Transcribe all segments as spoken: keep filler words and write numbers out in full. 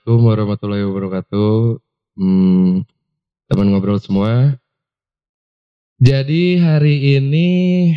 Assalamualaikum warahmatullahi wabarakatuh. Hmm, teman ngobrol semua. Jadi hari ini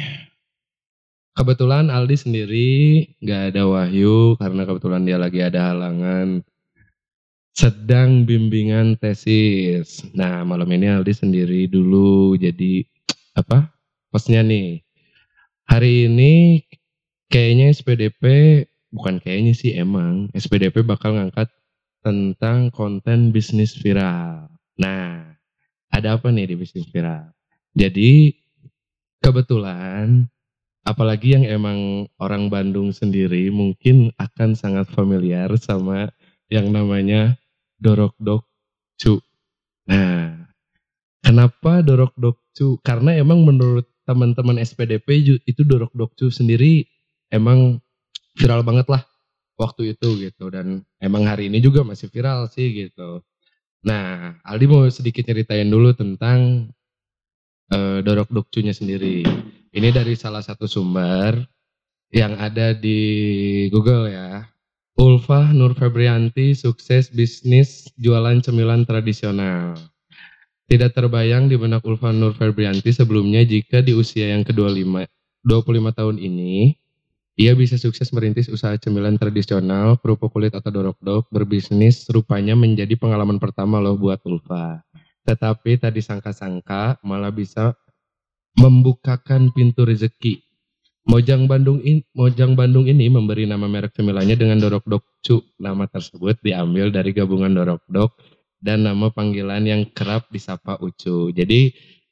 kebetulan Aldi sendiri, gak ada Wahyu karena kebetulan dia lagi ada halangan. Sedang bimbingan tesis. Nah malam ini Aldi sendiri dulu jadi apa? Hostnya nih. Hari ini kayaknya S P D P, bukan kayaknya sih emang, S P D P bakal ngangkat tentang konten bisnis viral. Nah, ada apa nih di bisnis viral? Jadi kebetulan, apalagi yang emang orang Bandung sendiri mungkin akan sangat familiar sama yang namanya Dorok-Dok-Cu. Nah, kenapa Dorok-Dok-Cu? Karena emang menurut teman-teman S P D P itu Dorok-Dok-Cu sendiri emang viral banget lah waktu itu gitu, dan emang hari ini juga masih viral sih gitu. Nah, Aldi mau sedikit ceritain dulu tentang uh, Dorok-Dok-Cu-nya sendiri. Ini dari salah satu sumber yang ada di Google ya. Ulfa Nur Febrianti sukses bisnis jualan cemilan tradisional. Tidak terbayang di benak Ulfa Nur Febrianti sebelumnya jika di usia yang ke dua puluh lima tahun ini ia bisa sukses merintis usaha cemilan tradisional, kerupuk kulit atau dorok-dok. Berbisnis rupanya menjadi pengalaman pertama loh buat Ulfa. Tetapi tak disangka-sangka malah bisa membukakan pintu rezeki. Mojang Bandung ini, Mojang Bandung ini memberi nama merek cemilannya dengan Dorok-Dok Cu. Nama tersebut diambil dari gabungan Dorok-Dok dan nama panggilan yang kerap disapa Ucu. Jadi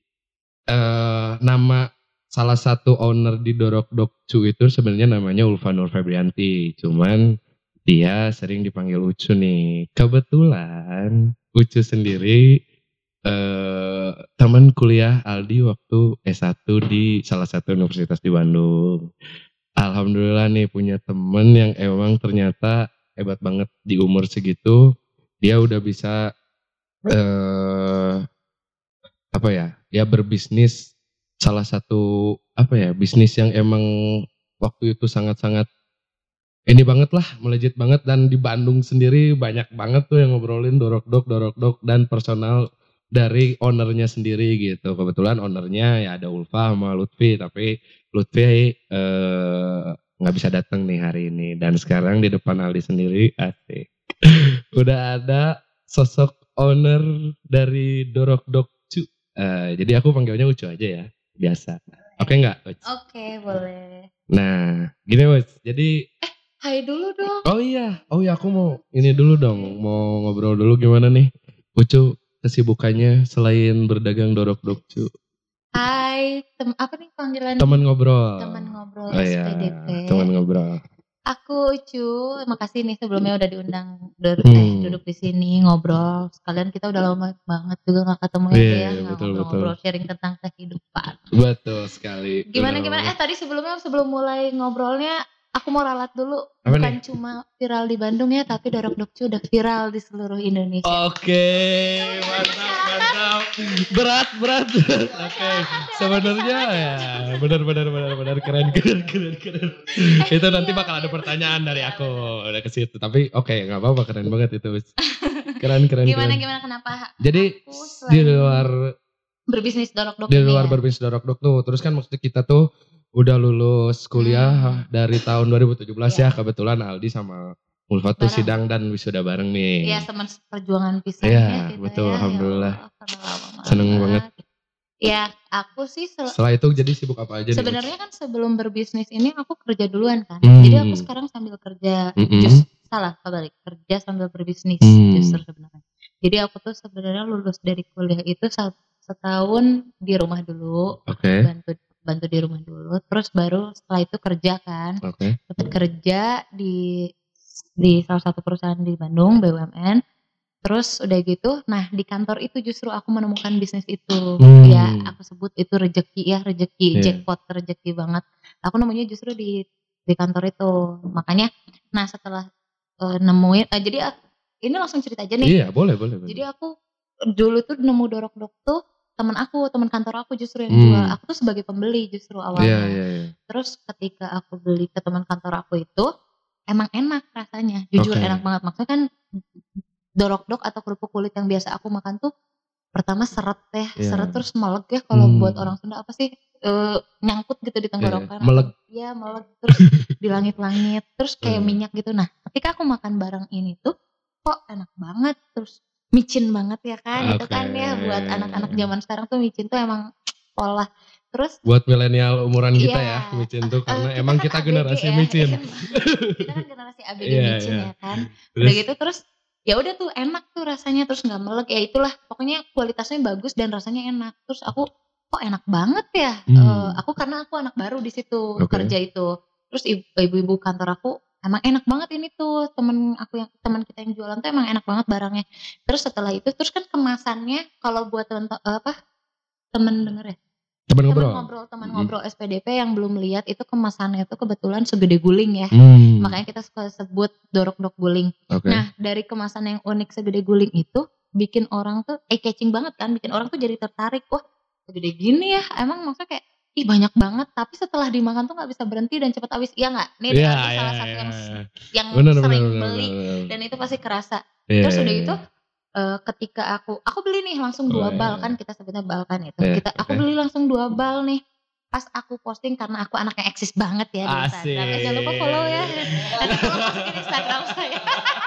eh, nama salah satu owner di Dorok-Dok-Cu itu sebenarnya namanya Ulfa Nur Febrianti. Cuman dia sering dipanggil Ucu nih. Kebetulan Ucu sendiri eh, teman kuliah Aldi waktu S satu di salah satu universitas di Bandung. Alhamdulillah nih punya temen yang emang ternyata hebat banget di umur segitu. Dia udah bisa eh, apa ya? Ya berbisnis. Salah satu apa ya, bisnis yang emang waktu itu sangat-sangat ini banget lah, melejit banget, dan di Bandung sendiri banyak banget tuh yang ngobrolin dorok-dok, dorok-dok dan personal dari ownernya sendiri gitu. Kebetulan ownernya ya ada Ulfa sama Lutfi, tapi Lutfi eh, nggak bisa datang nih hari ini, dan sekarang di depan Aldi sendiri asik. Udah ada sosok owner dari Dorok-Dok Cu. Uh, jadi aku panggilnya Ucu aja ya. Biasa. Oke okay, enggak? Oke, okay, boleh. Nah, gini Wes. Jadi eh, hai dulu dong. Oh iya, oh iya aku mau ini dulu dong, mau ngobrol dulu gimana nih Ucu kesibukannya selain berdagang Dorok-Dok-Cu. Hai, tem apa nih panggilan? Teman ngobrol. Teman ngobrol oh, S P D P. Iya, teman ngobrol. Aku Ucu, makasih nih sebelumnya udah diundang duduk, hmm. eh, duduk di sini ngobrol. Sekalian kita udah lama banget juga nggak ketemu yeah, ya, ya betul, ngobrol betul. Sharing tentang kehidupan. Betul sekali. Gimana udah. gimana? Eh tadi sebelumnya sebelum mulai ngobrolnya, aku mau ralat dulu. Apa Bukan nih? Cuma viral di Bandung ya, tapi Dorok-Dok Cu udah viral di seluruh Indonesia. Oke, okay, mantap, mantap. Berat, berat. Oke, okay. Sebenarnya ya, benar, benar, benar, benar, keren, keren, keren, keren. Itu nanti bakal ada pertanyaan dari aku udah ke situ. Tapi oke, okay, nggak apa-apa, keren banget itu. Keren, keren, gimana, keren. Gimana, kenapa? Jadi di luar berbisnis Dorok-Dok. Di luar ya? berbisnis Dorok-Dok tuh, terus kan maksudnya kita tuh udah lulus kuliah hmm. dari tahun dua ribu tujuh belas ya. ya kebetulan Aldi sama Ulfa tuh sidang dan wisuda bareng nih. Iya, teman perjuangan pisah ya, ya gitu betul, ya. Alhamdulillah. Ya, seneng banget. Ya, aku sih sel- setelah itu jadi sibuk apa aja? Sebenarnya kan sebelum berbisnis ini aku kerja duluan kan. Hmm. Jadi aku sekarang sambil kerja, Mm-mm. just salah kebalik, kerja sambil berbisnis hmm. justru sebenarnya. Jadi aku tuh sebenarnya lulus dari kuliah itu setahun di rumah dulu, okay. bantu bantu di rumah dulu, terus baru setelah itu kerja kan, okay. dapat kerja di di salah satu perusahaan di Bandung B U M N, terus udah gitu, nah di kantor itu justru aku menemukan bisnis itu, hmm. ya aku sebut itu rezeki ya, rezeki yeah. jackpot, rezeki banget, aku nemunya justru di di kantor itu, makanya, nah setelah uh, nemuin, uh, jadi uh, ini langsung cerita aja nih, iya boleh boleh. Jadi aku dulu tuh nemu Dorok-Dok tuh teman aku, teman kantor aku justru yang hmm. jual. Aku tuh sebagai pembeli justru awalnya. Yeah, yeah, yeah. Terus ketika aku beli ke teman kantor aku itu, emang enak rasanya. Jujur okay. enak banget. Maksudnya kan dorok-dok atau kerupuk kulit yang biasa aku makan tuh pertama seret ya, yeah. seret terus meleg ya kalau hmm. buat orang Sunda apa sih e, nyangkut gitu di tenggorokan. Yeah. Meleg. Iya meleg terus di langit-langit terus kayak hmm. minyak gitu. Nah ketika aku makan barang ini tuh kok enak banget terus micin banget ya kan, okay. Itu kan ya buat anak-anak zaman sekarang tuh micin tuh emang pola. Terus buat milenial umuran kita yeah, ya micin tuh karena uh, kita emang kan kita A B G generasi ya, micin. Kita kan generasi A B G yeah, micin yeah. ya kan. Udah gitu terus ya udah tuh enak tuh rasanya terus nggak melek ya itulah pokoknya kualitasnya bagus dan rasanya enak. Terus aku kok enak banget ya. Hmm. Uh, aku karena aku anak baru di situ okay. kerja itu. Terus ibu-ibu kantor aku emang enak banget ini tuh temen aku yang teman kita yang jualan tuh emang enak banget barangnya. Terus setelah itu terus kan kemasannya kalau buat temen apa temen denger ya temen ngobrol ngobrol temen hmm. ngobrol S P D P yang belum lihat itu kemasannya tuh kebetulan segede guling ya. hmm. Makanya kita suka sebut dorok-dok guling. Okay. Nah dari kemasan yang unik segede guling itu bikin orang tuh eh catching banget kan, bikin orang tuh jadi tertarik. Wah segede gini ya emang maksudnya kayak ih banyak banget tapi setelah dimakan tuh nggak bisa berhenti dan cepat habis. Iya nggak? Nih yeah, itu yeah, salah satu yeah, yang yeah. yang bener, sering bener, beli bener, bener. Dan itu pasti kerasa. Yeah. Terus udah gitu uh, ketika aku aku beli nih langsung dua oh, bal yeah. kan kita sebutnya bal kan itu. Yeah, kita aku okay. beli langsung dua bal nih. Pas aku posting karena aku anaknya eksis banget ya di Instagram. Eh, jangan lupa follow ya. Nanti follow masukin Instagram saya.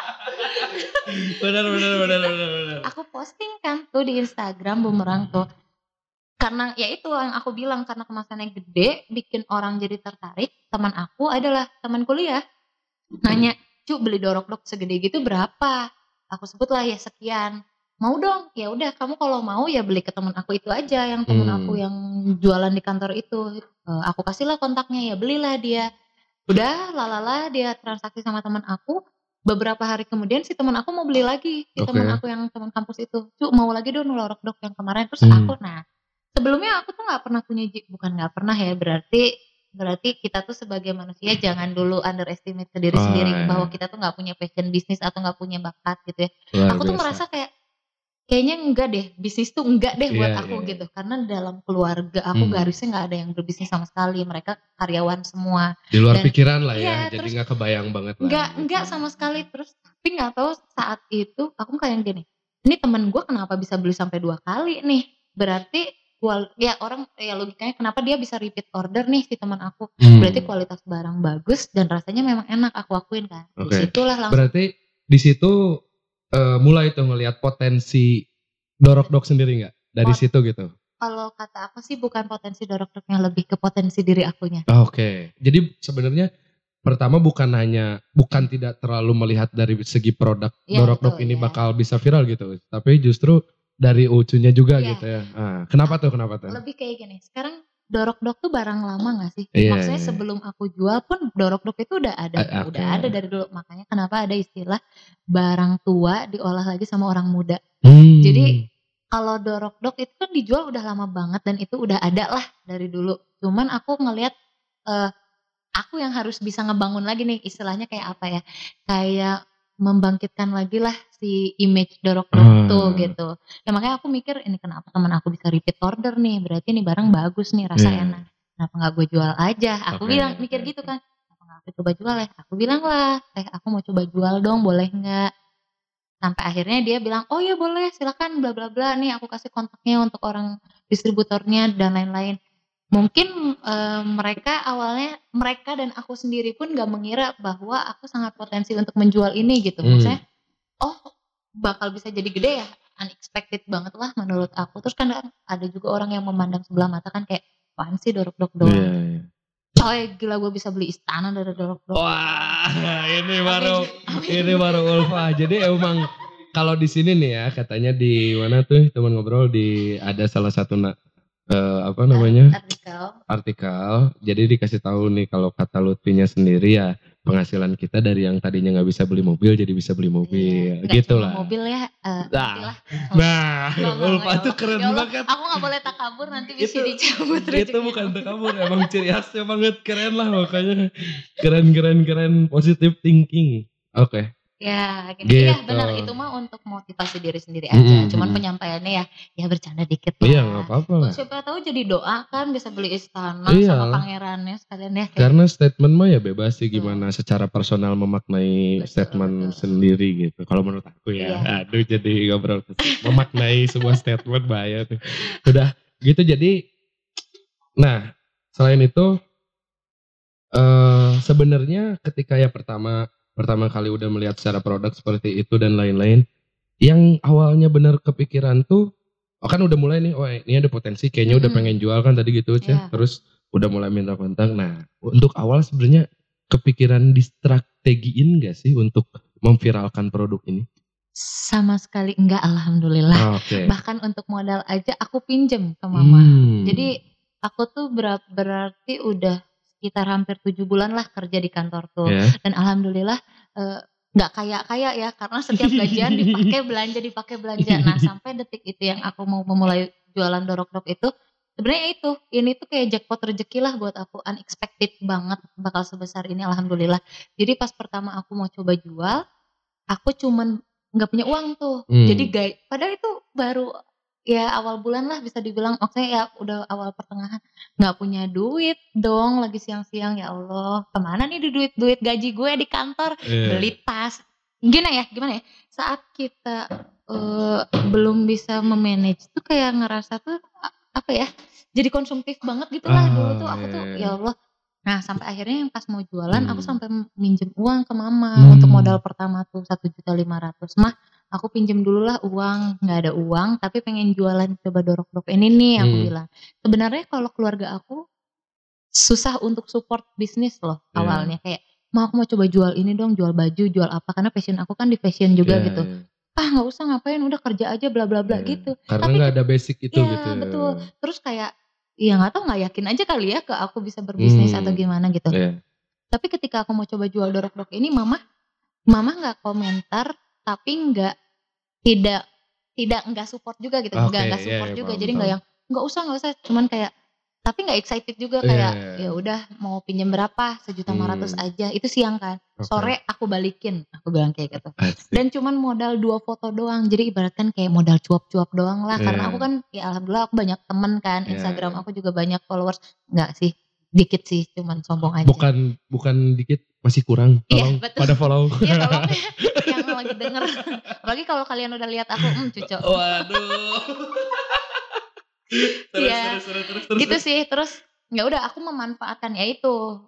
benar benar benar benar. Aku posting kan tuh di Instagram bumerang tuh. Karena ya itu yang aku bilang karena kemasannya gede bikin orang jadi tertarik. Teman aku adalah teman kuliah. Nanya, "Cu, beli dorok-dok segede gitu berapa?" Aku sebut lah ya sekian. Mau dong, ya udah kamu kalau mau ya beli ke temen aku itu aja yang temen hmm. aku yang jualan di kantor itu. Uh, aku kasihlah kontaknya ya belilah dia. Udah lalala dia transaksi sama teman aku. Beberapa hari kemudian si teman aku mau beli lagi si okay. teman aku yang teman kampus itu. Cuk mau lagi dong dorok dok yang kemarin terus hmm. aku nah sebelumnya aku tuh nggak pernah punya bukan nggak pernah ya berarti berarti kita tuh sebagai manusia jangan dulu underestimate ke diri oh, sendiri iya. bahwa kita tuh nggak punya passion bisnis atau nggak punya bakat gitu ya. Luar aku biasa. Tuh merasa kayak kayaknya enggak deh, bisnis tuh enggak deh buat yeah, aku yeah. gitu. Karena dalam keluarga aku hmm. garisnya enggak ada yang berbisnis sama sekali. Mereka karyawan semua. Di luar Dan, pikiran lah ya, ya jadi enggak kebayang banget lah. Enggak, gitu. enggak sama sekali. Terus tapi enggak tahu saat itu aku kayak gini. Ini temen gue kenapa bisa beli sampai dua kali nih? Berarti ya orang ya logikanya kenapa dia bisa repeat order nih si teman aku. Hmm. Berarti kualitas barang bagus dan rasanya memang enak aku akuin kan. Okay. Disitulah langsung. Berarti di situ Uh, mulai tuh ngelihat potensi dorok-dok sendiri nggak dari Pot- situ gitu? Kalau kata aku sih bukan potensi dorok-doknya lebih ke potensi diri akunya. Oke, okay. Jadi sebenarnya pertama bukan hanya bukan tidak terlalu melihat dari segi produk ya, dorok-dok ini ya. bakal bisa viral gitu, tapi justru dari ucunya juga ya. gitu ya. Ah, kenapa tuh? Kenapa tuh? Lebih kayak gini. Sekarang dorok-dok tuh barang lama gak sih? Yeah, Maksudnya yeah. sebelum aku jual pun dorok-dok itu udah ada. Uh, okay. Udah ada dari dulu. Makanya kenapa ada istilah barang tua diolah lagi sama orang muda. Hmm. Jadi kalau dorok-dok itu kan dijual udah lama banget dan itu udah ada lah dari dulu. Cuman aku ngelihat uh, aku yang harus bisa ngebangun lagi nih istilahnya kayak apa ya? Kayak membangkitkan lagi lah si image dorok-dok hmm. tuh gitu. Ya makanya aku mikir ini kenapa teman aku bisa repeat order nih. Berarti ini barang bagus nih rasa yeah. enak. Kenapa gak gue jual aja? Aku okay. bilang mikir gitu kan. Kenapa gak aku coba jual ya? Aku bilang lah, eh aku mau coba jual dong boleh gak? Sampai akhirnya dia bilang oh ya boleh silakan bla bla bla. Nih aku kasih kontaknya untuk orang distributornya dan lain-lain. Mungkin e, mereka awalnya mereka dan aku sendiri pun gak mengira bahwa aku sangat potensi untuk menjual ini gitu. Hmm. Maksudnya oh bakal bisa jadi gede ya, unexpected banget lah menurut aku. Terus kan ada juga orang yang memandang sebelah mata kan kayak apaan sih dorok-dok doang. Yeah, yeah. Coy gila gue bisa beli istana dari dorok-dok. Wah ini baru ini baru Ulfa. Jadi emang kalau di sini nih ya katanya di mana tuh teman ngobrol di ada salah satu na- Uh, apa namanya artikel artikel jadi dikasih tahu nih kalau kata Lutfinya sendiri ya penghasilan kita dari yang tadinya nggak bisa beli mobil jadi bisa beli mobil iya, gitu lah mobil ya uh, nah nah Ulfa tuh keren ya Allah, banget aku nggak boleh takabur nanti bisa dicabut itu bukan takabur emang ciri khasnya banget keren lah makanya keren keren keren positive thinking oke okay. Ya, gitu. Gitu. Iya benar, itu mah untuk motivasi diri sendiri aja. Mhm, Cuman mhm. penyampaiannya ya, ya bercanda dikit Iya nggak lah. apa-apa Oh, lah. siapa tahu jadi doa kan bisa beli istana sama Iyalah. pangerannya sekalian ya kayak. Karena statement mah ya bebas sih Betul. gimana secara personal memaknai Betul, statement betul. sendiri gitu. Kalau menurut aku ya, Iya. aduh jadi ngobrol memaknai sebuah statement bahaya tuh. Udah gitu jadi, nah selain itu eh sebenarnya ketika ya pertama pertama kali udah melihat secara produk seperti itu dan lain-lain, yang awalnya bener kepikiran tuh, oh kan udah mulai nih, oh ini ada potensi kayaknya udah Mm-mm. pengen jual kan tadi gitu ya, Iya. terus udah mulai minta kontak. Nah untuk awal sebenarnya kepikiran distrategiin gak sih untuk memviralkan produk ini? Sama sekali enggak, alhamdulillah. Oke. Bahkan untuk modal aja aku pinjem ke mama. Hmm. Jadi aku tuh ber- berarti udah sekitar hampir tujuh bulan lah kerja di kantor tuh. Ya. Dan alhamdulillah eh, nggak kaya-kaya ya, karena setiap gajian dipakai belanja, dipakai belanja. Nah sampai detik itu yang aku mau memulai jualan dorok-dok itu, sebenarnya itu, ini tuh kayak jackpot rezeki lah buat aku, unexpected banget bakal sebesar ini, alhamdulillah. Jadi pas pertama aku mau coba jual, aku cuman nggak punya uang tuh. Hmm. Jadi gay, padahal itu baru ya awal bulan lah bisa dibilang, maksudnya ya udah awal pertengahan, nggak punya duit dong, lagi siang-siang, ya Allah kemana nih duit duit gaji gue di kantor. Yeah. Beli tas, gimana ya gimana ya saat kita uh, belum bisa memanage tuh kayak ngerasa tuh apa ya, jadi konsumtif banget gitu lah. Ah, dulu tuh aku tuh yeah. ya Allah. Nah sampai akhirnya yang pas mau jualan Hmm. aku sampai minjem uang ke mama Hmm. untuk modal pertama tuh satu juta lima ratus. Mah aku pinjem dulu lah uang, nggak ada uang tapi pengen jualan, coba dorok-dorok ini nih, aku Hmm. bilang. Sebenarnya kalau keluarga aku susah untuk support bisnis loh Yeah. awalnya, kayak mau aku mau coba jual ini dong, jual baju, jual apa, karena passion aku kan di fashion juga Yeah, gitu. yeah. Ah nggak usah, ngapain, udah kerja aja bla bla bla Yeah. gitu. Karena Tapi nggak ke- ada basic itu Iya gitu. betul. Terus kayak ya nggak tahu, nggak yakin aja kali ya ke aku bisa berbisnis Hmm. atau gimana gitu. Yeah. Tapi ketika aku mau coba jual dorok-dorok ini, mama mama nggak komentar, tapi nggak tidak tidak nggak support juga gitu, Oke, nggak nggak iya, support iya, juga. paham, Jadi nggak paham. yang nggak usah nggak usah, cuman kayak tapi nggak excited juga, Iya, kayak iya, iya. ya udah mau pinjam berapa, sejuta lima ratus Hmm. aja. Itu siang kan, Oke. sore aku balikin, aku bilang kayak gitu. Asik. Dan cuman modal dua foto doang, jadi ibaratkan kayak modal cuap-cuap doang lah. Karena Iya. aku kan ya alhamdulillah aku banyak temen kan, Iya, Instagram iya. aku juga banyak followers. Nggak sih, dikit sih, cuman sombong aja. Bukan bukan dikit, masih kurang. Iya, Tolong betul. pada follow. Iya tolong yang lagi denger. Apalagi kalau kalian udah lihat aku, hmm cuco. Waduh. Terus, Iya. terus, terus, terus, terus. Gitu sih. Terus ya udah aku memanfaatkan ya itu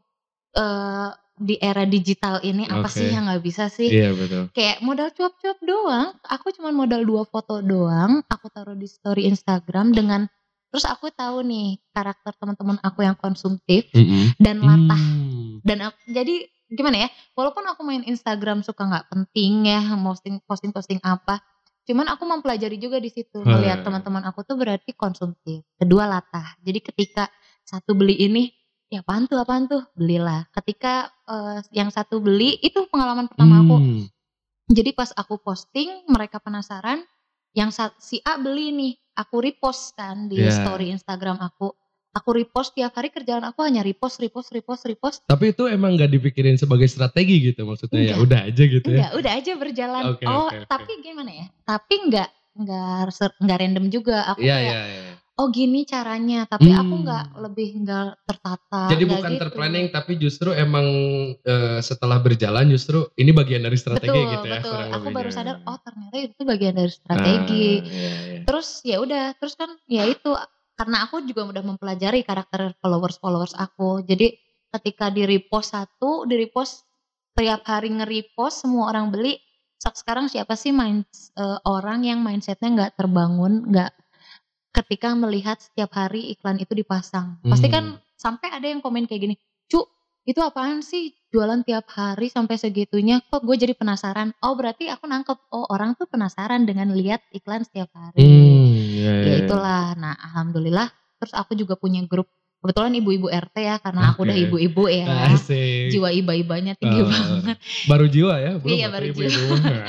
eh di era digital ini apa Oke. sih yang nggak bisa sih? Iya betul. Kayak modal cuap-cuap doang. Aku cuma modal dua foto doang. Aku taruh di story Instagram dengan, terus aku tahu nih karakter teman-teman aku yang konsumtif Mm-mm. dan latah. Hmm. Dan aku, jadi gimana ya, walaupun aku main Instagram suka nggak penting ya, posting posting posting apa, cuman aku mempelajari juga di situ, melihat Hmm. teman-teman aku tuh berarti konsumtif. Kedua latah. Jadi ketika satu beli ini, ya apaan tuh apaan tuh, belilah. Ketika eh, yang satu beli, itu pengalaman pertama aku. Hmm. Jadi pas aku posting, mereka penasaran, yang sa- si A beli nih, aku repost kan di Yeah. story Instagram aku. Aku repost tiap hari, kerjaan aku hanya repost, repost, repost, repost. Tapi itu emang gak dipikirin sebagai strategi gitu maksudnya, ya Enggak. udah aja gitu ya. Enggak, udah aja berjalan. Oke, oh, oke, oke. tapi gimana ya? Tapi enggak enggak ser- enggak random juga. Aku Iya, kayak iya, iya. oh gini caranya, tapi Hmm. aku enggak lebih enggak tertata. Jadi enggak bukan gitu. terplanning tapi justru emang eh, setelah berjalan justru ini bagian dari strategi Betul, gitu ya. betul. kurang Aku baru lebihnya. sadar, oh ternyata itu bagian dari strategi. Ah, iya, iya. Terus ya udah, terus kan ya itu karena aku juga udah mempelajari karakter followers-followers aku. Jadi ketika di repost satu, di repost tiap hari nge-repost, semua orang beli. Sekarang siapa sih main eh, orang yang mindsetnya nggak terbangun, nggak ketika melihat setiap hari iklan itu dipasang. Pasti kan Hmm. sampai ada yang komen kayak gini, "Cu, itu apaan sih jualan tiap hari sampai segitunya?" Kok gue jadi penasaran. Oh berarti aku nangkep, oh orang tuh penasaran dengan lihat iklan setiap hari. Hmm, iya, Ya iya. itulah. Nah alhamdulillah. Terus aku juga punya grup. Kebetulan ibu-ibu R T ya, karena aku udah Oke. ibu-ibu ya. Asik. Jiwa iba-ibanya tinggi Oh, banget. baru jiwa ya, belum Iya, atau baru ibu-ibu.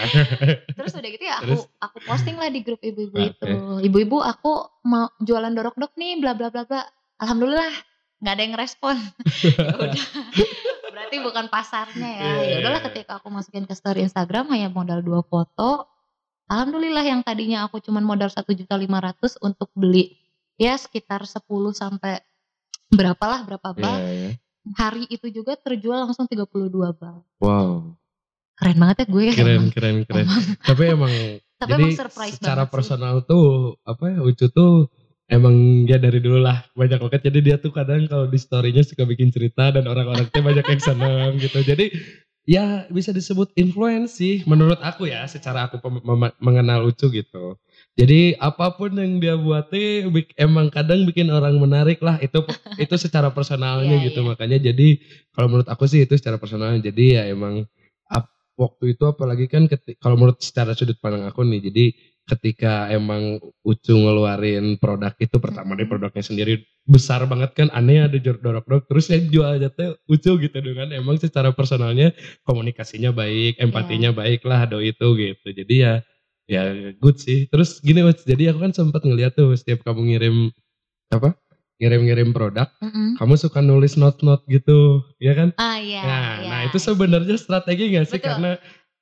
Terus udah gitu ya aku Terus? aku posting lah di grup ibu-ibu Oke. itu. Ibu-ibu aku mau jualan dorok-dok nih bla bla bla bla. Alhamdulillah nggak ada yang respon. Ya udah. Berarti berarti bukan pasarnya ya. Iya, Ya udahlah, iya. ketika aku masukin ke story Instagram hanya modal dua foto. Alhamdulillah yang tadinya aku cuman modal satu juta lima ratus untuk beli ya sekitar sepuluh sampai berapalah berapa bal. Iya, iya. Hari itu juga terjual langsung tiga puluh dua bal. Wow. Keren banget ya gue. Keren, emang. keren, keren. Emang. Tapi emang Tapi jadi emang surprise secara banget sih. personal tuh apa ya, Ucu tuh emang dia dari dulu lah banyak banget. Jadi dia tuh kadang kalau di story-nya suka bikin cerita dan orang-orang tuh banyak yang seneng gitu. Jadi ya bisa disebut influence sih menurut aku ya, secara aku pem- mem- mengenal Ucu gitu. Jadi apapun yang dia buatnya bik- emang kadang bikin orang menarik lah, itu itu secara personalnya Iya, gitu. iya. Makanya jadi kalau menurut aku sih itu secara personalnya. Jadi ya emang ap- waktu itu apalagi kan keti- kalau menurut secara sudut pandang aku nih, jadi ketika emang Ucu ngeluarin produk itu pertama deh, Mm-mm. produknya sendiri besar banget kan, aneh ada jor- dorok-dorok terus yang jualnya tuh Ucu gitu dengan emang secara personalnya komunikasinya baik, empatinya baik lah doi itu gitu. Jadi ya ya good sih. Terus gini Mas, jadi aku kan sempat ngeliat tuh setiap kamu ngirim apa? Ngirim-ngirim produk, Mm-mm. kamu suka nulis note-note gitu, ya kan? Ah iya, Nah, iya. nah itu sebenarnya strategi gak sih? Betul. Karena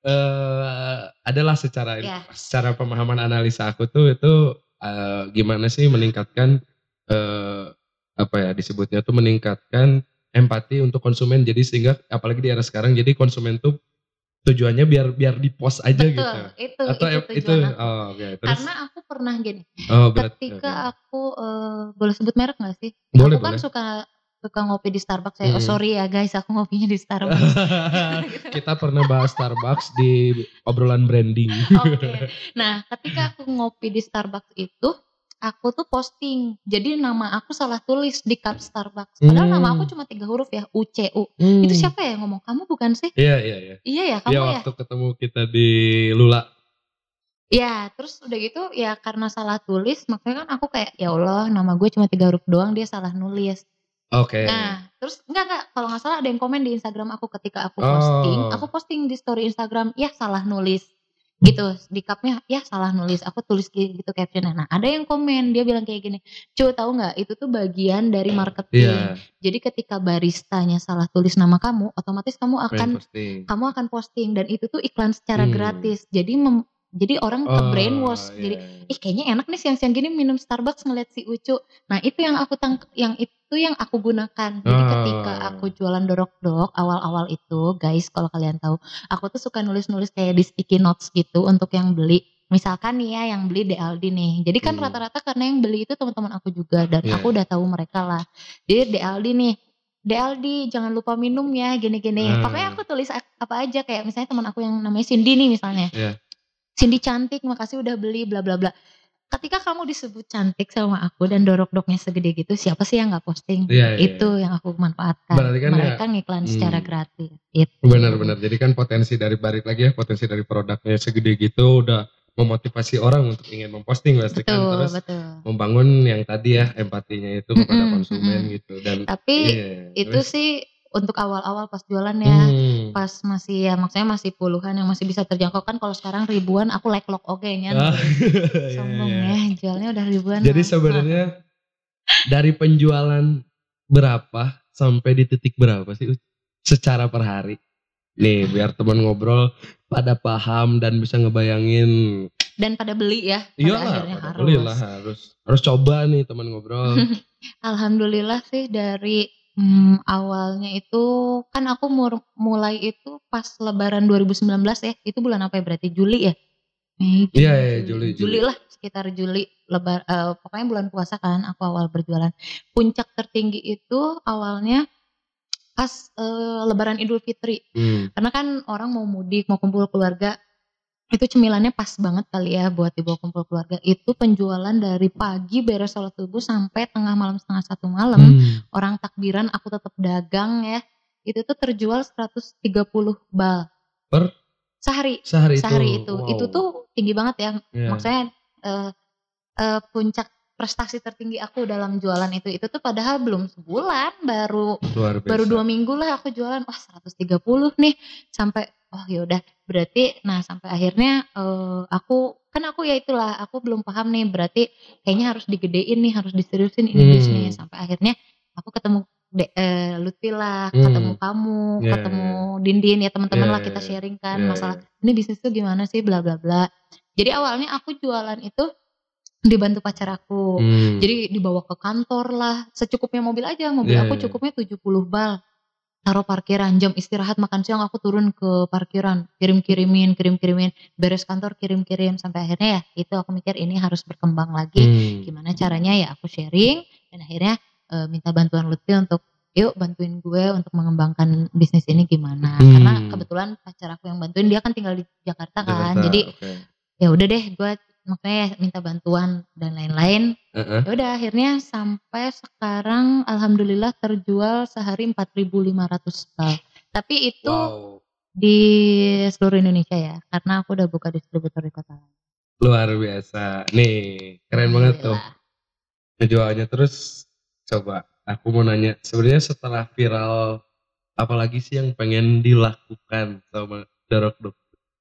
eh adalah secara Ya. secara pemahaman analisa aku tuh itu eh, gimana sih meningkatkan eh, apa ya disebutnya tuh meningkatkan empati untuk konsumen. Jadi sehingga apalagi di era sekarang, jadi konsumen tuh tujuannya biar biar di post aja Betul, gitu. itu Atau itu em- tujuan aku. oh, oke. Terus Karena aku pernah gini, oh berarti ketika oke. aku eh, boleh sebut merek gak sih? Boleh, aku kan boleh. suka suka ngopi di Starbucks ya. Oh Hmm. sorry ya guys, aku ngopinya di Starbucks. Kita pernah bahas Starbucks di obrolan branding. Oke. Nah, ketika aku ngopi di Starbucks itu, aku tuh posting. Jadi nama aku salah tulis di cup Starbucks. Padahal Hmm. nama aku cuma tiga huruf ya, U C U. Hmm. Itu siapa ya yang ngomong? Kamu bukan sih? Iya, iya, iya. Iya ya, kamu Iya, ya. waktu ketemu kita di Lula. Ya, terus udah gitu ya karena salah tulis, makanya kan aku kayak ya Allah, nama gue cuma tiga huruf doang, dia salah nulis. Oke. Nah, terus enggak enggak, kalau nggak salah ada yang komen di Instagram aku ketika aku posting, Oh. aku posting di story Instagram, ya salah nulis. Gitu, di capnya ya salah nulis, aku tulis gitu captionnya. Nah, ada yang komen, dia bilang kayak gini, "Cu, tahu nggak, itu tuh bagian dari marketing. Iya, Jadi ketika baristanya salah tulis nama kamu, otomatis kamu main akan posting. kamu akan posting dan itu tuh iklan secara Hmm. gratis. Jadi mem- jadi orang ke Oh, brainwash. iya. Jadi ih kayaknya enak nih siang-siang gini minum Starbucks ngeliat si Ucu. Nah, itu yang aku tangkap, yang itu yang aku gunakan. Jadi Oh. ketika aku jualan dorok-dok awal-awal itu, guys, kalau kalian tahu, aku tuh suka nulis-nulis kayak di sticky notes gitu untuk yang beli. Misalkan nih ya yang beli D Aldi nih. Jadi kan Hmm. rata-rata karena yang beli itu teman-teman aku juga dan Iya. aku udah tahu mereka lah. Jadi D Aldi nih, D Aldi jangan lupa minum ya gini-gini. Ah. Pokoknya aku tulis a- apa aja, kayak misalnya teman aku yang namanya Cindy nih misalnya. Iya. Cindy cantik, makasih udah beli bla bla bla. Ketika kamu disebut cantik sama aku dan dorok-doknya segede gitu, siapa sih yang nggak posting? Iya, iya, Itu yang aku manfaatkan. Berarti kan Mereka ya, ngiklan hmm. secara gratis. Itu. Benar-benar. Jadi kan potensi dari balik lagi ya, potensi dari produknya segede gitu udah memotivasi orang untuk ingin memposting pasti kan, Betul, terus betul. membangun yang tadi ya empatinya itu kepada Mm-mm, konsumen mm-mm. gitu. Dan Tapi iya, itu terus, sih untuk awal-awal pas jualan ya. hmm. Pas masih ya maksudnya masih puluhan yang masih bisa terjangkau kan, kalau sekarang ribuan aku like-lock oke nya. Ah, Sombong iya, iya. ya, jualnya udah ribuan. Jadi lah. sebenarnya dari penjualan berapa sampai di titik berapa sih secara per hari? Nih biar teman ngobrol pada paham dan bisa ngebayangin. Dan pada beli ya. Pada Iyalah, akhirnya pada harus. beli lah, harus harus coba nih teman ngobrol. Alhamdulillah sih dari hmm, awalnya itu kan aku mur- mulai itu pas Lebaran dua ribu sembilan belas ya. Itu bulan apa ya berarti? Juli ya? Mei, Juni, Iya, iya, Juli, Juli. Juli lah, sekitar Juli. Lebar, eh, pokoknya bulan puasa kan aku awal berjualan. Puncak tertinggi itu awalnya pas eh, Lebaran Idul Fitri. Hmm. Karena kan orang mau mudik, mau kumpul keluarga. Itu cemilannya pas banget kali ya buat dibawa kumpul keluarga. Itu penjualan dari pagi beres sholat subuh sampai tengah malam setengah satu malam. Hmm. Orang takbiran aku tetap dagang ya. Itu tuh terjual seratus tiga puluh bal. Per Sehari. sehari, Sehari itu. itu. Wow. Itu tuh tinggi banget ya. Iya. Maksudnya eh, eh, puncak prestasi tertinggi aku dalam jualan itu. Itu tuh padahal belum sebulan. Baru Luar biasa. baru dua minggu lah aku jualan. Wah seratus tiga puluh nih. Sampai oh yaudah berarti nah sampai akhirnya uh, aku kan aku ya itulah aku belum paham nih berarti kayaknya harus digedein nih harus diseriusin ini Hmm. bisnis sampai akhirnya aku ketemu de, eh, Lutfi lah, Hmm. ketemu kamu, Yeah, ketemu Dindin ya teman-teman yeah, lah kita sharing kan yeah, masalah yeah. ini bisnis tuh gimana sih bla bla bla. Jadi awalnya aku jualan itu dibantu pacar aku. Hmm. Jadi dibawa ke kantor lah, secukupnya mobil aja. Mobil Yeah, aku yeah. cukupnya tujuh puluh bal. Taruh parkiran, jam istirahat makan siang aku turun ke parkiran, kirim-kirimin, kirim-kirimin, beres kantor kirim-kirim sampai akhirnya ya itu aku mikir ini harus berkembang lagi. Hmm. Gimana caranya ya aku sharing dan akhirnya e, minta bantuan Lutfi untuk yuk bantuin gue untuk mengembangkan bisnis ini gimana. Hmm. Karena kebetulan pacar aku yang bantuin dia kan tinggal di Jakarta kan. Jakarta, Jadi okay. ya udah deh gue makanya minta bantuan dan lain-lain. Uh-uh. Ya udah akhirnya sampai sekarang alhamdulillah terjual sehari empat ribu lima ratus bal. Tapi itu wow. di seluruh Indonesia ya, karena aku udah buka distributor di kota lain. Luar biasa. Nih, keren banget tuh. Ngejualnya terus coba aku mau nanya, sebenarnya setelah viral apalagi sih yang pengen dilakukan sama Dorok Dok?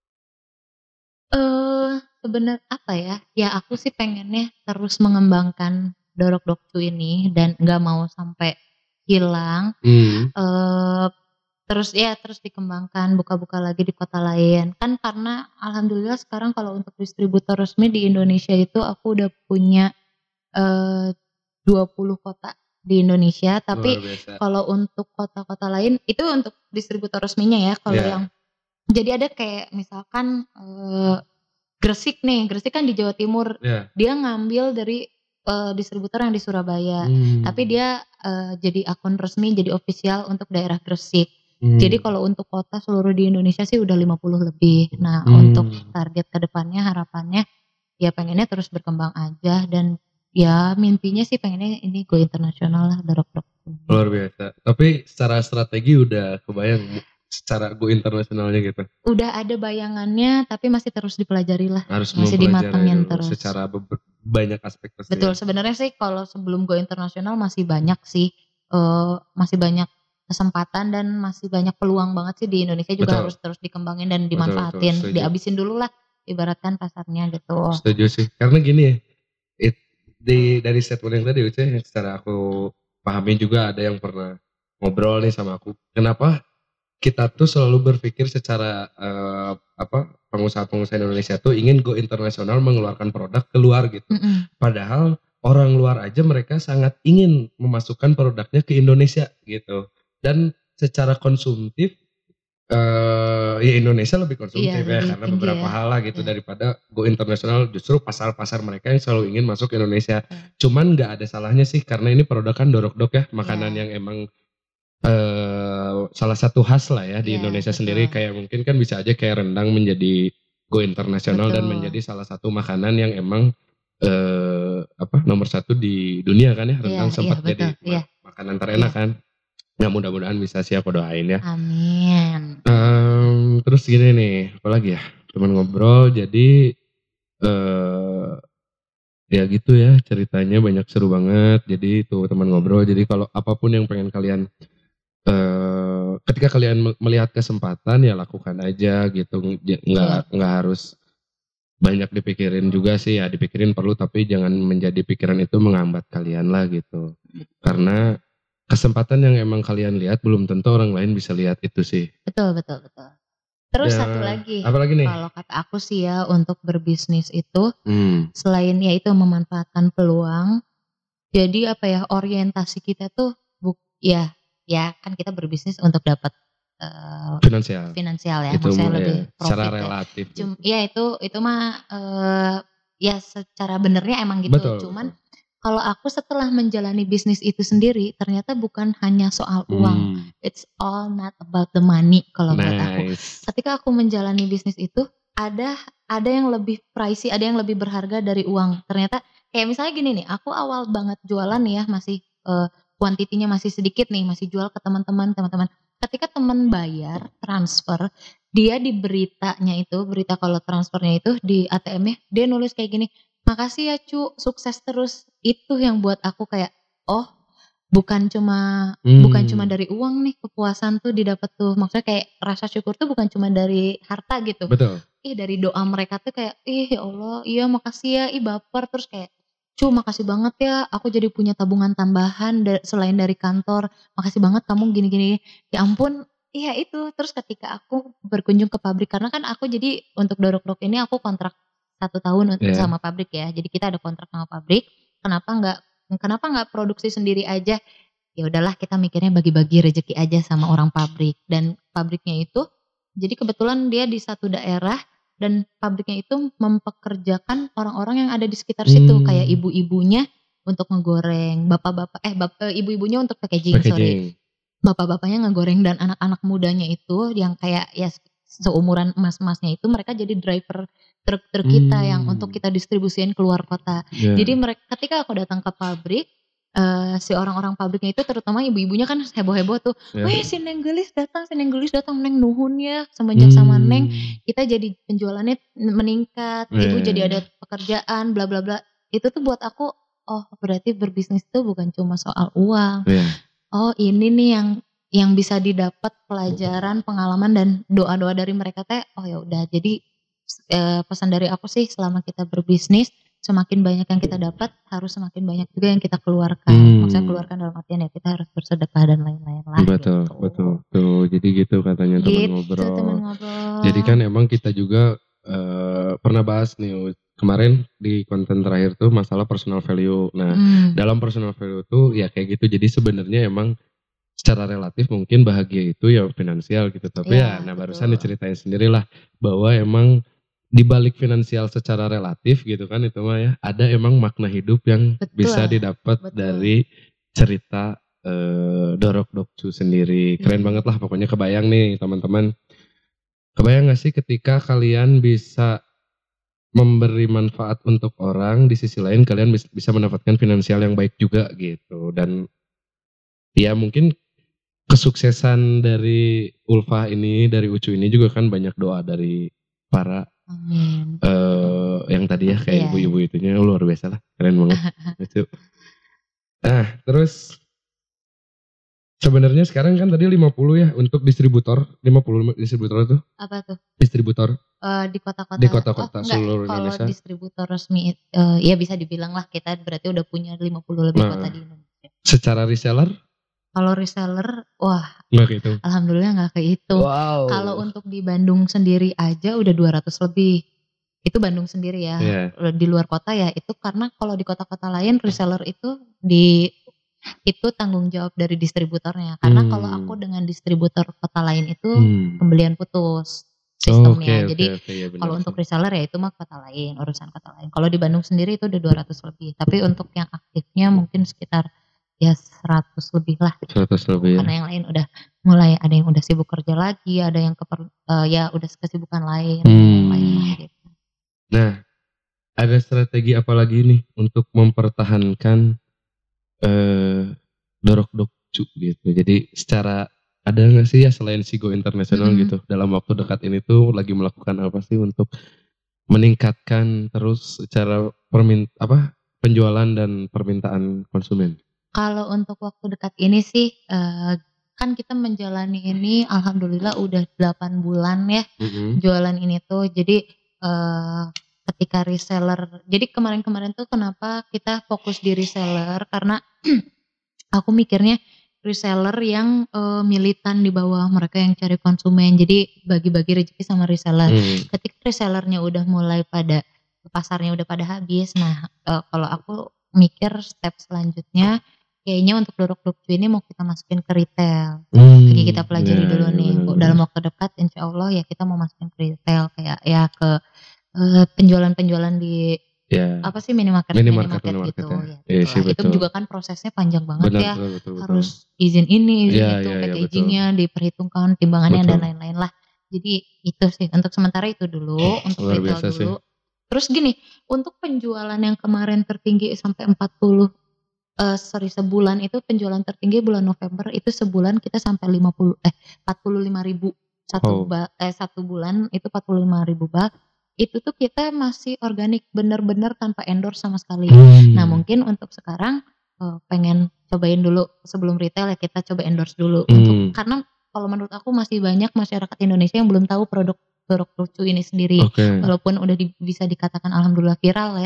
Eh uh, sebenarnya apa ya? Ya aku sih pengennya terus mengembangkan Dorok Dokcu ini dan nggak mau sampai hilang. Hmm. Uh, terus ya terus dikembangkan, buka-buka lagi di kota lain. Kan karena alhamdulillah sekarang kalau untuk distributor resmi di Indonesia itu aku udah punya uh, dua puluh kota di Indonesia. Tapi kalau untuk kota-kota lain itu untuk distributor resminya ya. Kalau yeah. yang jadi ada kayak misalkan uh, Gresik nih, Gresik kan di Jawa Timur, yeah. dia ngambil dari uh, distributor yang di Surabaya, hmm. tapi dia uh, jadi akun resmi, jadi official untuk daerah Gresik. Hmm. Jadi kalau untuk kota seluruh di Indonesia sih udah lima puluh lebih. Nah hmm. untuk target kedepannya harapannya ya pengennya terus berkembang aja dan ya mimpinya sih pengennya ini go internasional lah, Dorok Dok. Luar biasa. Tapi secara strategi udah kebayang secara go internasionalnya gitu? Udah ada bayangannya tapi masih terus dipelajari lah. Harus masih dimatengin terus. Secara be- banyak aspek pasti. Betul, sebenarnya sih kalau sebelum go internasional masih banyak sih. Uh, masih banyak kesempatan dan masih banyak peluang banget sih di Indonesia juga. Betul. Harus terus dikembangin dan dimanfaatin. Betul, betul, dihabisin dulu lah ibaratkan pasarnya gitu. Setuju sih. Karena gini ya, it, di, dari statement yang tadi Uce, secara aku pahami juga ada yang pernah ngobrol nih sama aku. Kenapa kita tuh selalu berpikir secara uh, apa pengusaha-pengusaha Indonesia tuh ingin go internasional mengeluarkan produk keluar gitu. Mm-hmm. Padahal orang luar aja mereka sangat ingin memasukkan produknya ke Indonesia gitu. Dan secara konsumtif uh, ya Indonesia lebih konsumtif iya, ya karena beberapa ya. hal lah gitu ya. Daripada go internasional justru pasar-pasar mereka yang selalu ingin masuk ke Indonesia. Ya. Cuman nggak ada salahnya sih karena ini produk kan Dorok Dok ya, makanan ya. yang emang Uh, salah satu khas lah ya di yeah, Indonesia betul. Sendiri kayak mungkin kan bisa aja kayak rendang menjadi go internasional dan menjadi salah satu makanan yang emang uh, apa nomor satu di dunia kan ya rendang yeah, sempat yeah, jadi yeah. makanan terenak yeah. kan. Ya mudah-mudahan bisa sih aku doain ya. Amin. Um, terus gini nih, apalagi ya teman ngobrol jadi uh, ya gitu ya ceritanya banyak seru banget. Jadi tuh teman ngobrol jadi kalau apapun yang pengen kalian Uh, ketika kalian melihat kesempatan ya lakukan aja gitu, nggak yeah. nggak harus banyak dipikirin juga sih ya, dipikirin perlu tapi jangan menjadi pikiran itu menghambat kalian lah gitu, karena kesempatan yang emang kalian lihat belum tentu orang lain bisa lihat itu sih. Betul betul betul. Terus ya, satu lagi, apa lagi nih? Kalau kata aku sih ya untuk berbisnis itu hmm. selain ya itu memanfaatkan peluang, jadi apa ya orientasi kita tuh buk ya ya kan kita berbisnis untuk dapat uh, finansial finansial ya itu maksudnya ya, lebih profit secara ya. relatif Cum, ya itu itu mah uh, ya secara benernya emang gitu. Betul, cuman kalau aku setelah menjalani bisnis itu sendiri ternyata bukan hanya soal uang, hmm. it's all not about the money kalau nice. Menurut aku ketika aku menjalani bisnis itu ada ada yang lebih pricey, ada yang lebih berharga dari uang. Ternyata kayak misalnya gini nih, aku awal banget jualan nih ya masih uh, kuantitinya masih sedikit nih, masih jual ke teman-teman, teman-teman. Ketika teman bayar, transfer, dia di beritanya itu, berita kalau transfernya itu di A T M-nya, dia nulis kayak gini, makasih ya cu, sukses terus. Itu yang buat aku kayak, oh bukan cuma hmm. bukan cuma dari uang nih, kepuasan tuh didapat tuh. Maksudnya kayak rasa syukur tuh bukan cuma dari harta gitu. Betul. Ih dari doa mereka tuh kayak, ih ya Allah, iya makasih ya, ih baper. Terus kayak, "Cu, makasih banget ya, aku jadi punya tabungan tambahan da selain dari kantor. Makasih banget kamu gini-gini." Ya ampun, iya itu. Terus ketika aku berkunjung ke pabrik, karena kan aku jadi untuk dorok-dok ini aku kontrak satu tahun Iya. sama pabrik ya. Jadi kita ada kontrak sama pabrik, kenapa nggak kenapa nggak produksi sendiri aja? Ya udahlah kita mikirnya bagi-bagi rezeki aja sama orang pabrik. Dan pabriknya itu, jadi kebetulan dia di satu daerah dan pabriknya itu mempekerjakan orang-orang yang ada di sekitar situ. Kayak Mmm. ibu-ibunya untuk ngegoreng, bapak-bapak eh bap eee, ibu-ibunya untuk packaging, sorry. Packaging. Bapak-bapaknya ngegoreng dan anak-anak mudanya itu yang kayak ya se seumuran emas-emasnya itu mereka jadi driver truk-truk kita yang untuk Mmm. kita distribusiin keluar kota. Jadi Iya. merek ketika aku datang ke pabrik, eee, si orang-orang pabriknya itu terutama ibu-ibunya kan heboh-heboh tuh, Iya. "Wih si Neng Gelis datang si Neng Gelis datang, Neng nuhun ya, semenjak sama Neng Mmm. kita jadi penjualannya meningkat, Ibu jadi ada Iya. pekerjaan bla bla bla." Itu tuh buat aku, oh berarti berbisnis tuh bukan cuma soal uang. Iya. Oh ini nih yang yang bisa didapat pelajaran, pengalaman dan doa-doa dari mereka teh, oh ya udah. Jadi, eee, pesan dari aku sih selama kita berbisnis, semakin banyak yang kita dapat, harus semakin banyak juga yang kita keluarkan. Maksudnya Mmm. keluarkan dalam artian ya kita harus bersedekah dan lain-lain lah Betul betul, gitu. tuh jadi gitu katanya teman Gitu teman ngobrol. Jadi ngobrol. kan emang kita juga, eee, pernah bahas nih kemarin di konten terakhir tuh masalah personal value. Nah, Mhm. dalam personal value tuh ya kayak gitu. Jadi sebenarnya emang secara relatif mungkin bahagia itu ya finansial gitu. Tapi ya Iya, nah barusan betul. diceritain sendirilah bahwa emang di balik finansial secara relatif gitu kan itu mah ya, ada emang makna hidup yang bisa Betul, didapat betul. dari cerita, eee, dorok-dokcu sendiri. Keren Iya. banget lah pokoknya kebayang nih teman-teman. Kebayang gak sih ketika kalian bisa memberi manfaat untuk orang, di sisi lain kalian bis bisa mendapatkan finansial yang baik juga gitu. Dan ya mungkin kesuksesan dari Ulfah ini, dari Ucu ini juga kan banyak doa dari para, Amin. eee, yang tadi ya kayak Iya iya. ibu-ibu itunya luar biasa lah, keren banget, lucu. Nah terus sebenarnya sekarang kan tadi lima puluh ya untuk distributor, lima puluh distributor itu? Apa tuh? Distributor. Eee, di Di kota-kota oh kota-kota enggak, seluruh kalau Indonesia. distributor resmi it eee, ya bisa dibilang lah kita berarti udah punya lima puluh lebih kota Nah, di Indonesia. secara reseller? Kalau reseller, wah Nggak kehitung? alhamdulillah nggak kehitung. Kalau Wow. untuk di Bandung sendiri aja udah dua ratus lebih. Itu Bandung sendiri ya, Iya. eee, di luar kota ya itu karena kalau di kota-kota lain reseller itu di itu tanggung jawab dari distributornya. Karena kalau aku Mmm. dengan distributor kota lain itu Mmm. pembelian putus Oke sistemnya. oke Jadi oke, iya benar kalau untuk sih. reseller ya itu mah kota lain, urusan kota lain. Kalau di Bandung sendiri itu udah dua ratus lebih. Tapi untuk yang aktifnya mungkin sekitar ya seratus lebih lah seratus gitu. lebih ya. Karena yang lain udah mulai ada yang udah sibuk kerja lagi, ada yang keper eee, ya udah kesibukan lain, yang lain lah Mmm. gitu. Nah, ada strategi apa lagi nih untuk mempertahankan, eee, dorok-dokcu gitu? Jadi secara ada gak sih ya selain si Go International Mhm. gitu, dalam waktu dekat ini tuh lagi melakukan apa sih untuk meningkatkan terus secara permin apa, penjualan dan permintaan konsumen? Kalau untuk waktu dekat ini sih, eee, kan kita menjalani ini alhamdulillah udah delapan bulan ya, Mhm. jualan ini tuh. Jadi, eee, ketika reseller jadi kemarin-kemarin tuh kenapa kita fokus di reseller, karena aku mikirnya reseller yang, eee, militan di bawah, mereka yang cari konsumen. Jadi bagi-bagi rezeki sama reseller. Mmm. Ketika resellernya udah mulai pada pasarnya udah pada habis, nah, eee, kalau aku mikir step selanjutnya kayaknya untuk dorok-dokcu ini mau kita masukin ke retail. Lagi kita Mmm, iya pelajari dulu iya, nih, bener bu dalam bener. waktu dekat insyaallah ya kita mau masukin ke retail kayak ya ke, eee, penjualan-penjualan di Iya. apa sih, minimarket Minimarket minimarket minimarket gitu, ya. ya Iya sih gitulah. Itu betul. juga kan prosesnya panjang banget Benar ya, betul betul betul. harus izin ini, izin Iya itu, iya iya betul. packaging-nya diperhitungkan, timbangannya dan Betul. lain-lain lah. Jadi itu sih untuk sementara itu dulu, untuk Luar retail biasa sih. dulu. Terus gini, untuk penjualan yang kemarin tertinggi sampai empat puluh, eee, sorry sebulan itu penjualan tertinggi bulan November itu sebulan kita sampai lima puluh eh empat puluh lima ribu satu Wow. ba eh satu bulan itu empat puluh lima ribu bak. Itu tuh kita masih organik, bener-bener tanpa endorse sama sekali. Nah Mmm. mungkin untuk sekarang, eee, pengen cobain dulu sebelum retail ya kita coba endorse dulu untuk Mmm. karena kalau menurut aku masih banyak masyarakat Indonesia yang belum tahu produk dorok-dokcu ini sendiri. Oke. Walaupun udah di bisa dikatakan alhamdulillah viral ya,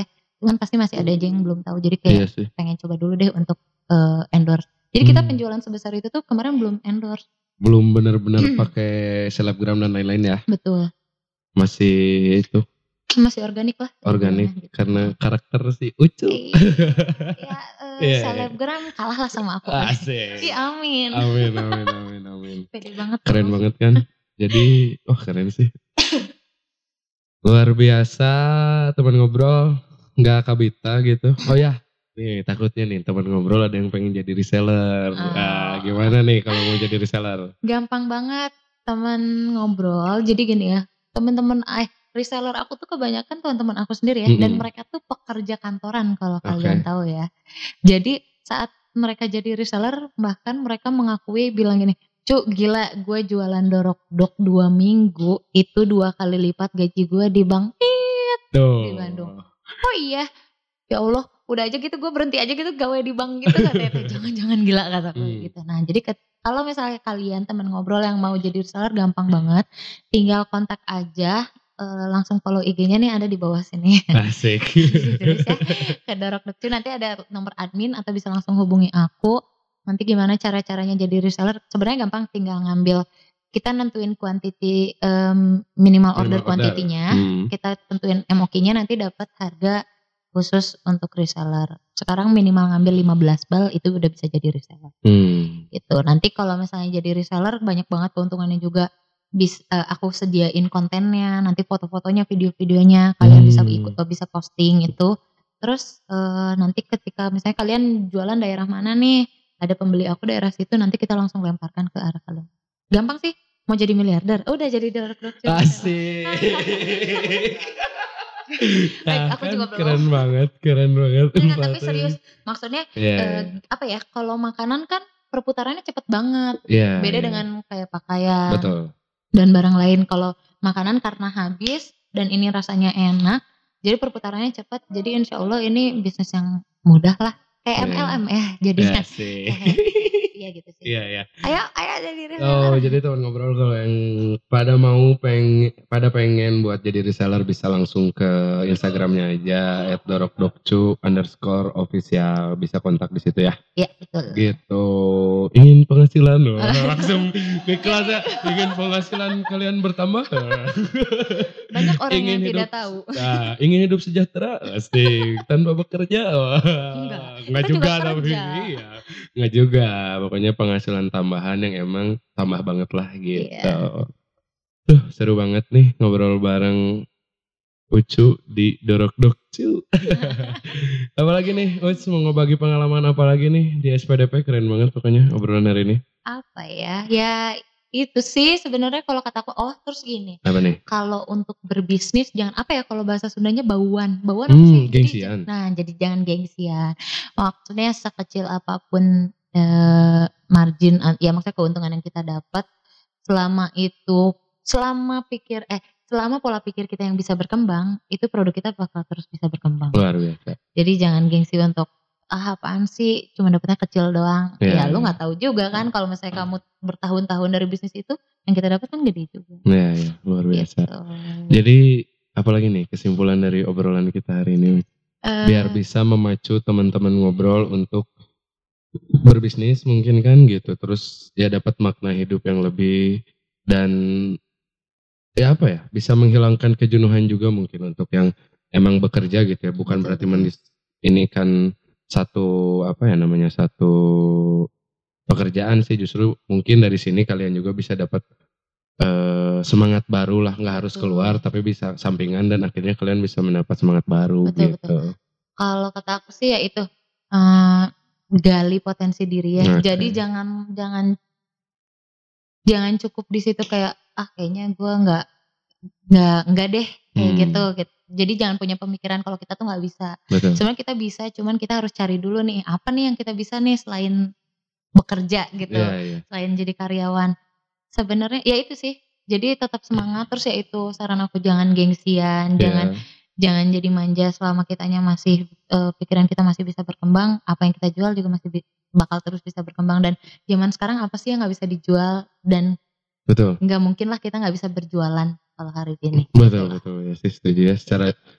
Cuman pasti masih ada aja yang belum tahu. Jadi Iya kayak sih. pengen coba dulu deh untuk uh, endorse. Jadi kita Hmm. penjualan sebesar itu tuh kemarin belum endorse. Belum benar-benar pakai selebgram dan lain-lain ya. Betul. Masih itu. Masih organik lah. Organik gitu. karena karakter si Ucu. Ya uh, yeah. selebgram kalah lah sama aku. Asik. Iya amin. Amin amin amin amin. Pede banget. Keren banget kan. Jadi oh keren sih. Luar biasa teman ngobrol. Gak kabita gitu. Oh ya. Nih takutnya nih teman ngobrol ada yang pengen jadi reseller. Oh. Nah, gimana nih kalau mau jadi reseller? Gampang banget teman ngobrol. Jadi gini ya. Teman-teman eh reseller aku tuh kebanyakan teman-teman aku sendiri ya. Mm-hmm. Dan mereka tuh pekerja kantoran kalau okay. kalian tahu ya. Jadi saat mereka jadi reseller bahkan mereka mengakui bilang gini. Cuk gila gue jualan dorok-dok dua minggu. Itu dua kali lipat gaji gue di Bang Tit di Bandung. Oh iya. Ya Allah udah aja gitu gue berhenti aja gitu gawe di bank gitu katanya. Jangan-jangan gila kataku hmm. gitu. Nah jadi ke, kalau misalnya kalian teman ngobrol yang mau jadi reseller gampang banget. Tinggal kontak aja. Uh, langsung follow I G-nya nih ada di bawah sini. Asik. Terus ya ke Dorok Dok nanti ada nomor admin atau bisa langsung hubungi aku. Nanti gimana cara-caranya jadi reseller? Sebenarnya gampang, tinggal ngambil. Kita nentuin quantity um, minimal order quantity-nya. Hmm. Kita tentuin M O Q-nya nanti dapat harga khusus untuk reseller. Sekarang minimal ngambil lima belas bal itu udah bisa jadi reseller. Hmm. Gitu. Nanti kalau misalnya jadi reseller banyak banget keuntungannya juga. Bis, uh, aku sediain kontennya, nanti foto-fotonya, video-videonya, kalian hmm. bisa ikut, bisa posting itu. Terus uh, nanti ketika misalnya kalian jualan daerah mana nih, ada pembeli aku daerah situ, nanti kita langsung lemparkan ke arah kalian. Gampang sih, mau jadi miliarder, oh, udah jadi Dorok-Dok. Asik. Baik, aku juga belum. Keren banget, keren banget. Enggak, tapi serius, maksudnya yeah. uh, apa ya? Kalau makanan kan perputarannya cepet banget, yeah, beda yeah. dengan kayak pakaian. Betul. Dan barang lain. Kalau makanan karena habis dan ini rasanya enak, jadi perputarannya cepat. Jadi insya Allah ini bisnis yang mudah lah. Kayak M L M ya jadinya. Iya sih. Iya gitu sih. Iya ya. Ayo ayo jadi reseller. Oh jadi teman ngobrol kalau yang pada mau pengen pada pengen buat jadi reseller bisa langsung ke Instagramnya aja at dorokdokcu underscore official, bisa kontak di situ ya. Iya betul. Gitu. Ingin penghasilan loh. Langsung di kelasnya ingin penghasilan kalian bertambah. Banyak orang ingin yang hidup, tidak tahu. Nah, ingin hidup sejahtera asik tanpa bekerja. Enggak. Enggak juga, juga tapi iya. Enggak juga. Pokoknya penghasilan tambahan yang emang tambah banget lah gitu. Yeah. Tuh seru banget nih ngobrol bareng Ucu di Dorok Dok cu. Apalagi nih Ucu mau ngebagi pengalaman apa lagi nih di S P D P, keren banget pokoknya obrolan hari ini. Apa ya? Ya itu sih sebenarnya kalau kataku, oh terus gini. Apa nih? Kalau untuk berbisnis jangan apa ya, kalau bahasa Sundanya bauan. Bauan hmm, apa sih? Gengsian. Jadi, nah jadi jangan gengsian. Maksudnya sekecil apapun eh, margin, ya maksudnya keuntungan yang kita dapat, selama itu, selama pikir, eh selama pola pikir kita yang bisa berkembang, itu produk kita bakal terus bisa berkembang. Luar biasa. Jadi jangan gengsi untuk ah apaan sih cuma dapetnya kecil doang. Ya, ya lu nggak tahu juga kan kalau misalnya kamu bertahun-tahun dari bisnis itu yang kita dapat kan gede juga. Ya, ya luar biasa. Gitu. Jadi apalagi nih kesimpulan dari obrolan kita hari ini uh, biar bisa memacu teman-teman ngobrol untuk berbisnis mungkin kan gitu, terus ya dapat makna hidup yang lebih dan ya apa ya bisa menghilangkan kejenuhan juga mungkin untuk yang emang bekerja gitu ya, bukan betul, berarti mendis ini kan satu apa ya namanya satu pekerjaan sih, justru mungkin dari sini kalian juga bisa dapat uh, semangat baru lah, nggak harus keluar tapi bisa sampingan dan akhirnya kalian bisa mendapat semangat baru. Betul, gitu. Betul. Kalau kata aku sih ya itu uh, gali potensi diri ya. Okay. Jadi jangan jangan jangan cukup di situ kayak ah kayaknya gue nggak nggak nggak deh kayak hmm. gitu, gitu. Jadi jangan punya pemikiran kalau kita tuh nggak bisa. Betul. Sebenarnya kita bisa, cuman kita harus cari dulu nih apa nih yang kita bisa nih selain bekerja gitu, yeah, yeah. selain jadi karyawan. Sebenarnya ya itu sih. Jadi tetap semangat, terus ya itu saran aku, jangan gengsian, yeah. jangan jangan jadi manja. Selama kitanya masih uh, pikiran kita masih bisa berkembang, apa yang kita jual juga masih bi- bakal terus bisa berkembang. Dan zaman sekarang apa sih yang nggak bisa dijual, dan betul. Nggak mungkin lah kita nggak bisa berjualan kalau hari ini. Betul betul ya sih, setuju ya. Secara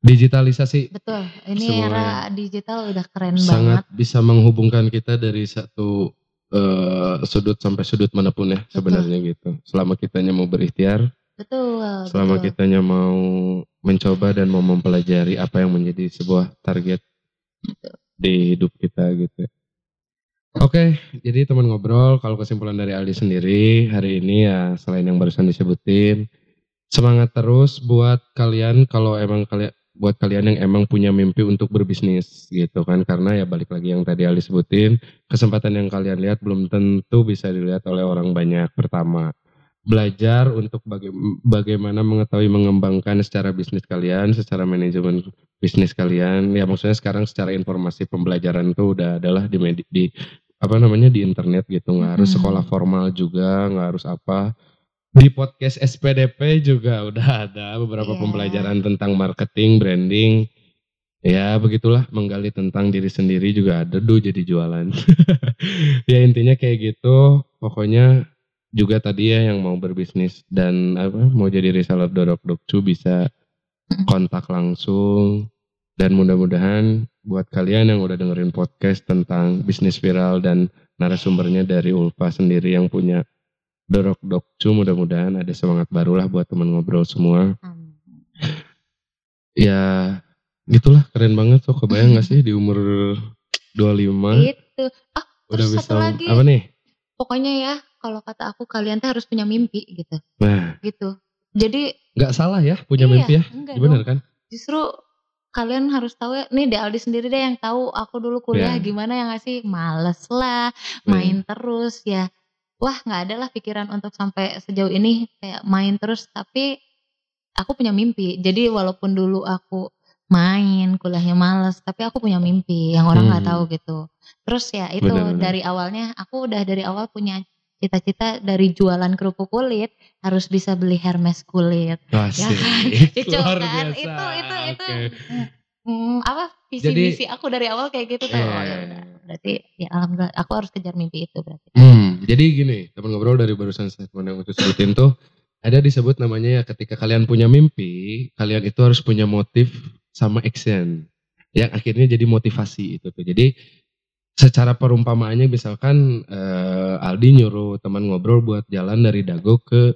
digitalisasi. Betul, ini Semuanya. era digital udah keren Sangat banget. bisa menghubungkan kita dari satu uh, sudut sampai sudut manapun ya sebenarnya gitu. Selama kitanya mau berikhtiar, Betul, selama betul. kitanya mau mencoba dan mau mempelajari apa yang menjadi sebuah target Betul. di hidup kita gitu. Oke, jadi teman ngobrol, kalau kesimpulan dari Aldi sendiri hari ini ya selain yang barusan disebutin, semangat terus buat kalian kalau emang kalian buat kalian yang emang punya mimpi untuk berbisnis gitu kan, karena ya balik lagi yang tadi Aldi sebutin, kesempatan yang kalian lihat belum tentu bisa dilihat oleh orang banyak. Pertama, belajar untuk baga- bagaimana mengetahui mengembangkan secara bisnis kalian, secara manajemen bisnis kalian. Ya maksudnya sekarang secara informasi pembelajaran itu udah adalah di medi- di apa namanya di internet gitu, nggak harus sekolah formal juga, nggak harus apa. Di podcast S P D P juga udah ada beberapa Iya. pembelajaran tentang marketing, branding. Ya begitulah, menggali tentang diri sendiri juga ada, duh jadi jualan. Ya intinya kayak gitu, pokoknya juga tadi ya yang mau berbisnis dan apa mau jadi reseller Dorok Dokcu bisa kontak langsung. Dan mudah-mudahan buat kalian yang udah dengerin podcast tentang bisnis viral dan narasumbernya dari Ulfa sendiri yang punya Dorok Dokcu, mudah-mudahan ada semangat barulah buat teman ngobrol semua. Amin. Ya gitulah, keren banget. So kebayang gak sih di umur dua puluh lima itu ah udah terus bisa satu lagi apa nih? Pokoknya ya kalau kata aku kalian tuh harus punya mimpi gitu. Nah gitu. Jadi nggak salah ya punya iya, mimpi ya, benar kan? Justru kalian harus tahu ya, nih De Aldi sendiri deh yang tahu aku dulu kuliah Ya. gimana ya nggak sih, males lah, main terus ya, wah nggak ada lah pikiran untuk sampai sejauh ini kayak main terus, tapi aku punya mimpi. Jadi walaupun dulu aku main, kuliahnya males, tapi aku punya mimpi yang orang nggak Hmm. tahu gitu. Terus ya itu Benar, benar. dari awalnya aku udah dari awal punya cita-cita dari jualan kerupuk kulit harus bisa beli Hermes kulit. Asik. Ya kan? Itu Luar kan biasa. itu itu itu Oke. mm, apa visi Jadi- misi aku dari awal kayak gitu tuh. Iya, Oh, iya, ya iya. udah. Berarti ya alhamdulillah aku harus kejar mimpi itu berarti. Hmm, jadi gini, teman ngobrol dari barusan statement yang itu sebutin tuh ada disebut namanya ya ketika kalian punya mimpi, kalian itu harus punya motif sama action yang akhirnya jadi motivasi itu tuh. Jadi secara perumpamaannya misalkan eh, Aldi nyuruh teman ngobrol buat jalan dari Dago ke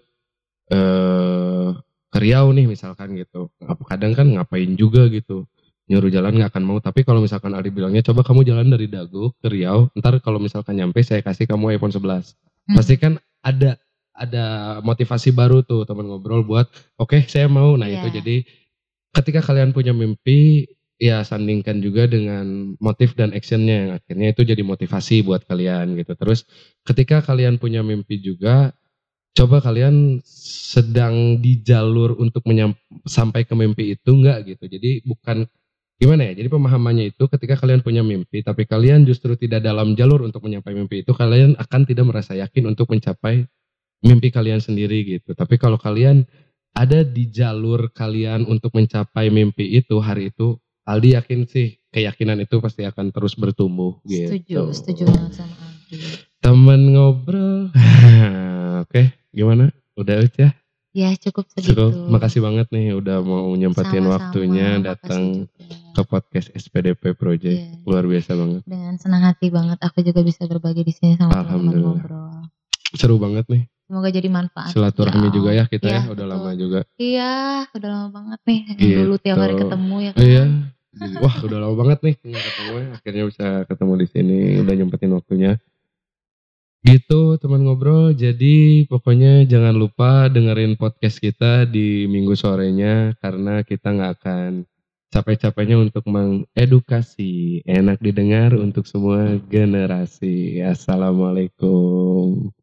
eh, ke Riau nih misalkan gitu. Kadang kan ngapain juga gitu. Nyuruh jalan nggak akan mau, tapi kalau misalkan Aldi bilangnya coba kamu jalan dari Dago ke Riau, ntar kalau misalkan nyampe saya kasih kamu iPhone sebelas. Hmm. Pasti kan ada ada motivasi baru tuh teman ngobrol buat oke saya mau. Nah Iya. itu jadi ketika kalian punya mimpi ya sandingkan juga dengan motif dan actionnya yang akhirnya itu jadi motivasi buat kalian gitu. Terus ketika kalian punya mimpi juga, coba kalian sedang di jalur untuk menyam, sampai ke mimpi itu enggak gitu. Jadi bukan gimana ya, jadi pemahamannya itu ketika kalian punya mimpi tapi kalian justru tidak dalam jalur untuk mencapai mimpi itu, kalian akan tidak merasa yakin untuk mencapai mimpi kalian sendiri gitu. Tapi kalau kalian ada di jalur kalian untuk mencapai mimpi itu, hari itu Aldi yakin sih keyakinan itu pasti akan terus bertumbuh gitu. Setuju, setuju banget sama Aldi. Teman ngobrol. Oke, gimana? Udah Ut ya? Ya cukup segitu. Cukup. Makasih banget nih udah mau nyempetin Sama-sama, waktunya makasih datang juga. ke podcast S P D P Project. Iya. Luar biasa banget. Dengan senang hati banget aku juga bisa berbagi di sini sama teman-teman Alhamdulillah. ngobrol. Seru banget nih. Semoga jadi manfaat. Silaturahmi Ya, juga ya kita ya, iya, udah betul. lama juga. Iya, udah lama banget nih. Yang Gitu. dulu tiap hari ketemu ya kan. Iya. Wah, udah lama banget nih nggak ketemu ya. Akhirnya bisa ketemu di sini, udah nyempetin waktunya. Gitu teman ngobrol. Jadi pokoknya jangan lupa dengerin podcast kita di minggu sorenya karena kita nggak akan capek-capeknya untuk mengedukasi, enak didengar untuk semua generasi. Assalamualaikum.